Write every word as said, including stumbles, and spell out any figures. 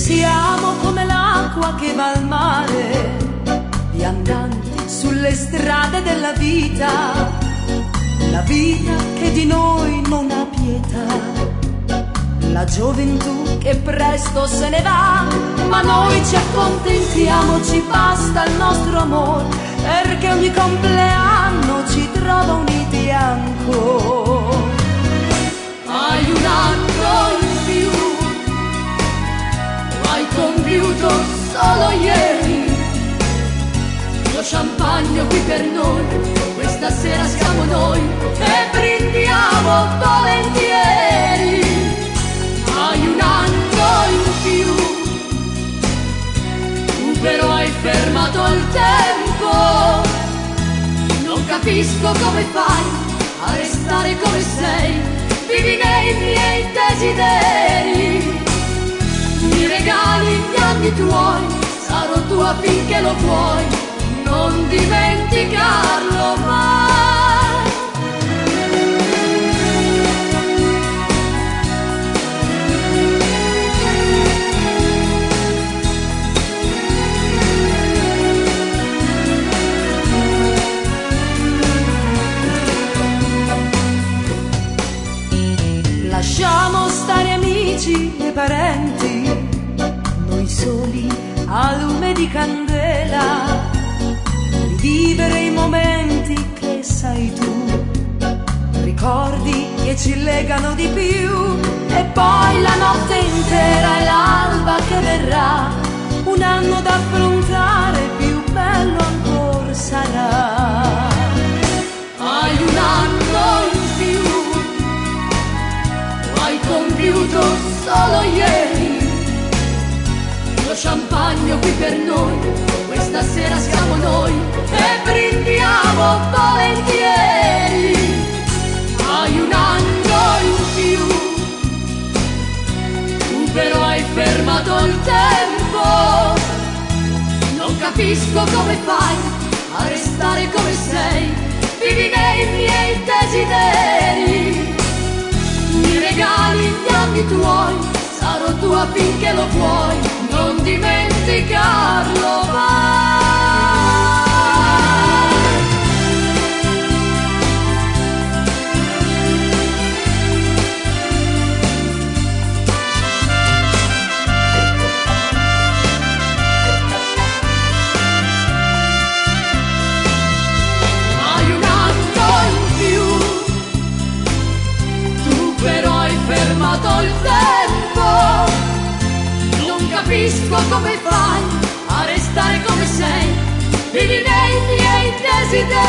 Siamo come l'acqua che va al mare, viandanti sulle strade della vita, la vita che di noi non ha pietà, la gioventù che presto se ne va, ma noi ci accontentiamo, ci basta il nostro amore, perché ogni compleanno ci trova uniti ancora. Hai un anno in più, hai compiuto solo ieri, lo champagne qui per noi, questa sera siamo noi e brindiamo volentieri. Hai un anno in più, tu però hai fermato il tempo, non capisco come fai a restare come sei, vivi nei miei desideri. Mi regali gli anni tuoi, sarò tua finché lo vuoi, non dimenticarlo mai. Lasciamo stare amici e parenti, noi soli a lume di candela, rivivere i momenti che sai tu, ricordi che ci legano di più, e poi la notte intera e l'alba che verrà, un anno da affrontare, più bello ancora sarà. Hai un anno in più, hai compiuto solo ieri, lo champagne qui per noi, questa sera siamo noi e brindiamo volentieri. Hai un anno in più, tu però hai fermato il tempo, non capisco come fai a restare come sei, vivi nei miei desideri. Mi regali gli anni tuoi, sarò tua finché lo vuoi, non dimenticarlo mai. Hai un anno in più, tu però hai fermato il tempo, non capisco come fai a restare come sei, vivi nei miei desideri.